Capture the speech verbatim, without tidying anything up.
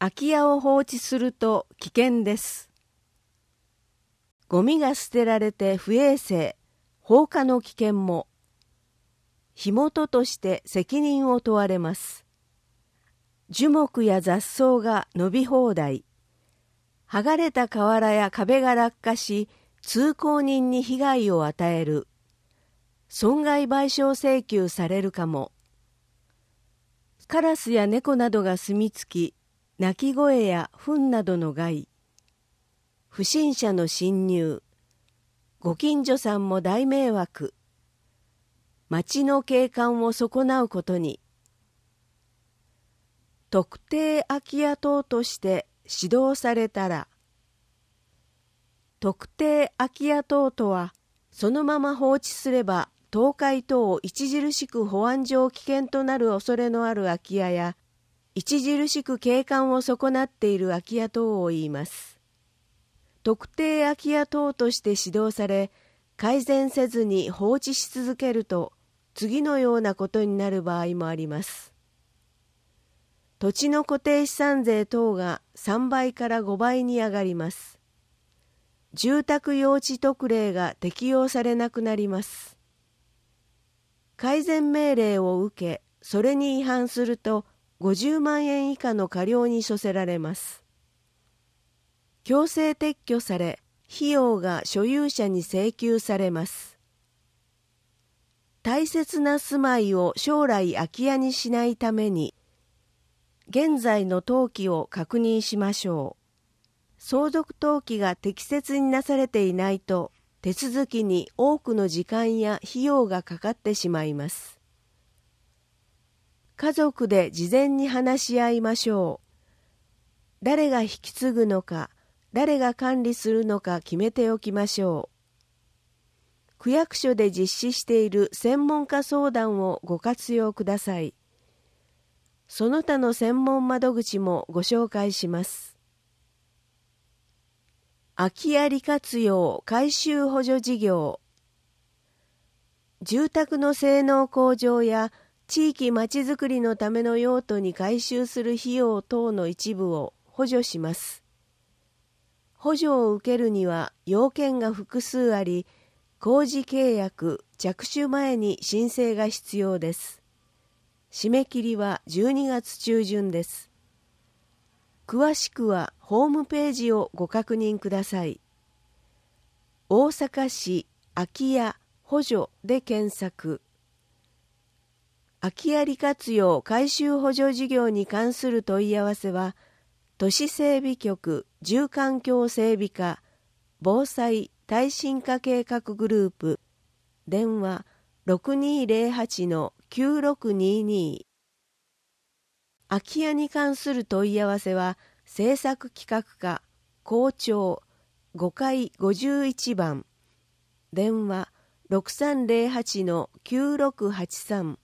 空き家を放置すると危険です。ゴミが捨てられて不衛生、放火の危険も。火元として責任を問われます。樹木や雑草が伸び放題。剥がれた瓦や壁が落下し、通行人に被害を与える。損害賠償請求されるかも。カラスや猫などが住み着き、鳴き声や糞などの害。不審者の侵入。ご近所さんも大迷惑。町の景観を損なうことに。特定空き家等として指導されたら。特定空き家等とは、そのまま放置すれば倒壊等著しく保安上危険となる恐れのある空き家や、著しく景観を損なっている空き家等を言います。特定空き家等として指導され、改善せずに放置し続けると、次のようなことになる場合もあります。土地の固定資産税等がさんばいからごばいに上がります。住宅用地特例が適用されなくなります。改善命令を受け、それに違反するとごじゅうまんえん以下の科料に処せられます。強制撤去され、費用が所有者に請求されます。大切な住まいを将来空き家にしないために、現在の登記を確認しましょう。相続登記が適切になされていないと、手続きに多くの時間や費用がかかってしまいます。家族で事前に話し合いましょう。誰が引き継ぐのか、誰が管理するのか決めておきましょう。区役所で実施している専門家相談をご活用ください。その他の専門窓口もご紹介します。空き家利活用改修補助事業。住宅の性能向上や地域まちづくりのための用途に改修する費用等の一部を補助します。補助を受けるには要件が複数あり、工事契約着手前に申請が必要です。締め切りはじゅうにがつちゅうじゅんです。詳しくはホームページをご確認ください。大阪市空き家補助で検索。空き家利活用改修補助事業に関する問い合わせは、都市整備局住環境整備課防災耐震化計画グループ電話 ろくにーぜろはちのきゅうろくにーにー。空き家に関する問い合わせは政策企画課校長ごかいごじゅういちばん電話 ろくさんぜろはちのきゅうろくはちさん。